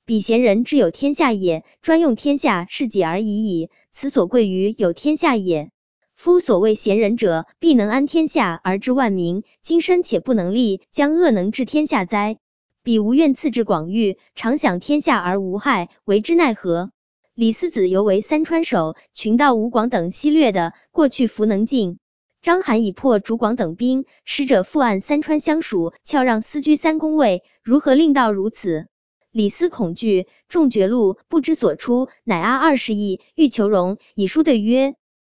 彼贤人之有天下也，专用天下事己而已矣，此所贵于有天下也。夫所谓贤人者，必能安天下而治万民，今身且不能立，将恶能治天下哉？彼无愿赐治广域，常享天下而无害，为之奈何？李思子犹为三川守，群盗吴广等西掠的，过去弗能进。章邯已破主广等兵，使者复按三川相属，翘让思居三公位，如何令到如此？李斯恐惧，众绝路，不知所出，乃阿20亿，欲求荣，以书对曰：